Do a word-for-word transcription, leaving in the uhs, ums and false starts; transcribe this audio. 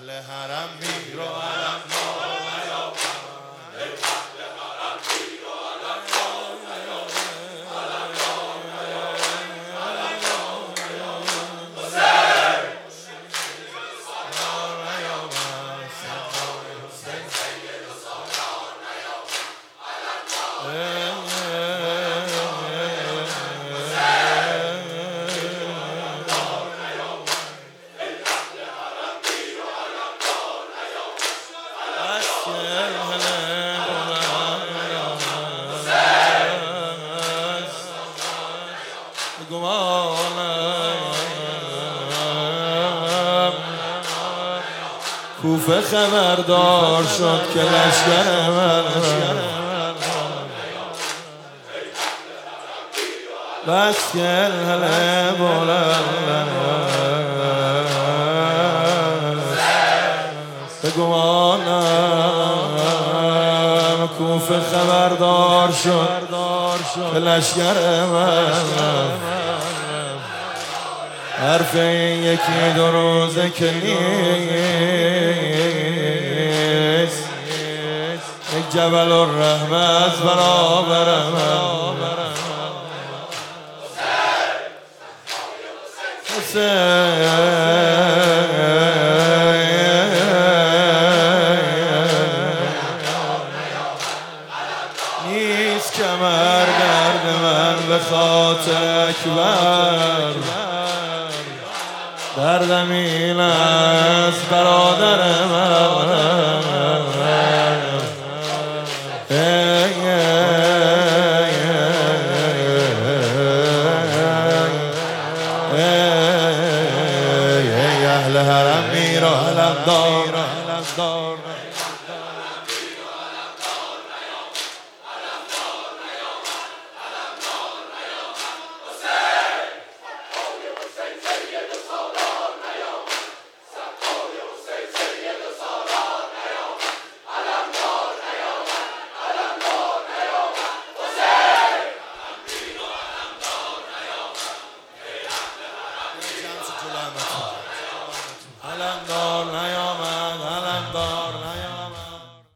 اهل حرم میر و علمدار نیامد، ای اهل حرم میر و علمدار کوفه خبردار شد که لشکر من بس که هله بلند به گمانم کوفه خبردار شد که لشکر من حرف این یکی دو روزه که نیست، یک جبل الرحمه از برابرم نیست کمر درد من به خاطر اکبر، دردم این است برادر من، ای اهل حرم میر و علمدار علمدار